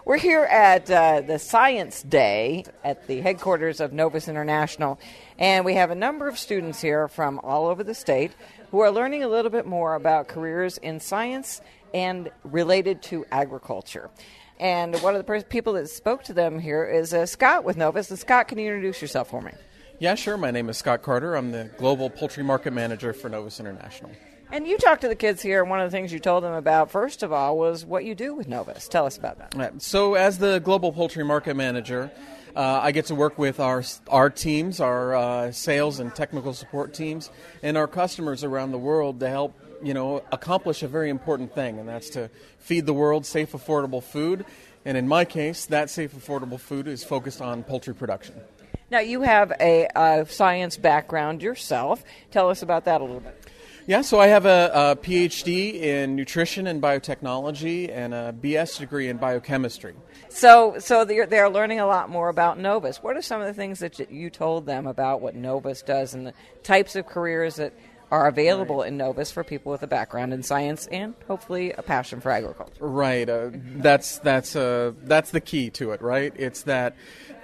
We're here at the Science Day at the headquarters of Novus International, and we have a number of students here from all over the state who are learning a little bit more about careers in science and related to agriculture. And one of the people that spoke to them here is Scott with Novus. And Scott, can you introduce yourself for me? Yeah, sure. My name is Scott Carter. I'm the Global Poultry Market Manager for Novus International. And you talked to the kids here, and one of the things you told them about, first of all, was what you do with Novus. Tell us about that. So as the Global Poultry Market Manager, I get to work with our teams, our sales and technical support teams, and our customers around the world to help accomplish a very important thing, and that's to feed the world safe, affordable food. And in my case, that safe, affordable food is focused on poultry production. Now, you have a science background yourself. Tell us about that a little bit. Yeah, so I have a PhD in nutrition and biotechnology and a BS degree in biochemistry. So they're learning a lot more about Novus. What are some of the things that you told them about what Novus does and the types of careers that are available in Novus for people with a background in science and hopefully a passion for agriculture? Right. That's the key to it, right? It's that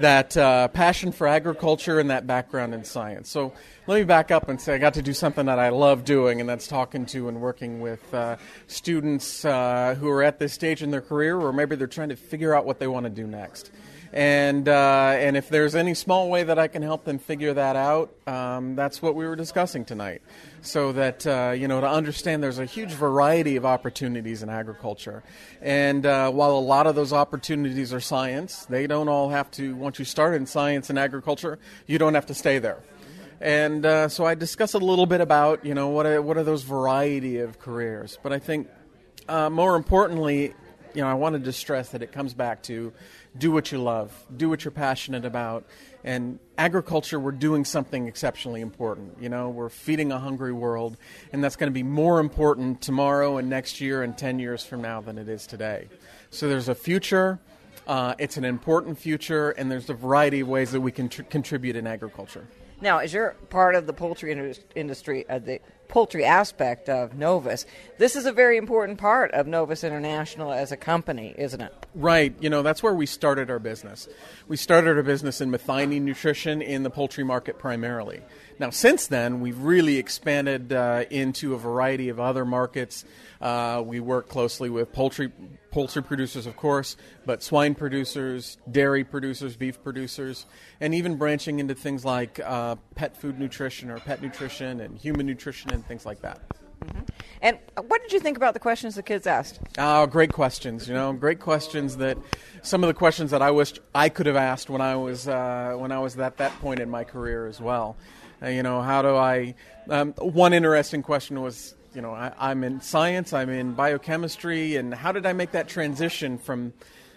passion for agriculture and that background in science. So let me back up and say I got to do something that I love doing, and that's talking to and working with students who are at this stage in their career, or maybe they're trying to figure out what they want to do next. And if there's any small way that I can help them figure that out, that's what we were discussing tonight. So that, to understand there's a huge variety of opportunities in agriculture. And while a lot of those opportunities are science, they don't all have to, once you start in science and agriculture, you don't have to stay there. And so I discussed a little bit about, what are those variety of careers. But I think more importantly, I wanted to stress that it comes back to do what you love, do what you're passionate about. And agriculture, we're doing something exceptionally important. We're feeding a hungry world, and that's going to be more important tomorrow and next year and 10 years from now than it is today. So there's a future. It's an important future, and there's a variety of ways that we can contribute in agriculture. Now, as you're part of the poultry industry, the poultry aspect of Novus, this is a very important part of Novus International as a company, isn't it? Right. That's where we started our business. We started our business in methionine nutrition in the poultry market primarily. Now, since then, we've really expanded into a variety of other markets. We work closely with poultry producers, of course, but swine producers, dairy producers, beef producers, and even branching into things like pet food nutrition or pet nutrition and human nutrition and things like that. Mm-hmm. And what did you think about the questions the kids asked? Great questions. Great questions. That some of the questions that I wish I could have asked when I was at that point in my career as well. How do I? One interesting question was, I'm in science, I'm in biochemistry, and how did I make that transition from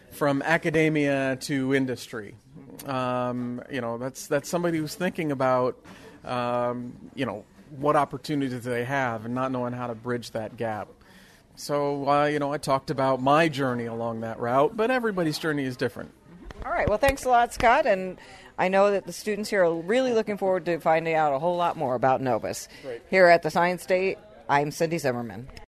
academia to industry? That's somebody who's thinking about, what opportunities they have and not knowing how to bridge that gap. So, I talked about my journey along that route, but everybody's journey is different. All right. Well, thanks a lot, Scott. And I know that the students here are really looking forward to finding out a whole lot more about Novus. Great. Here at the Science Day, I'm Cindy Zimmerman.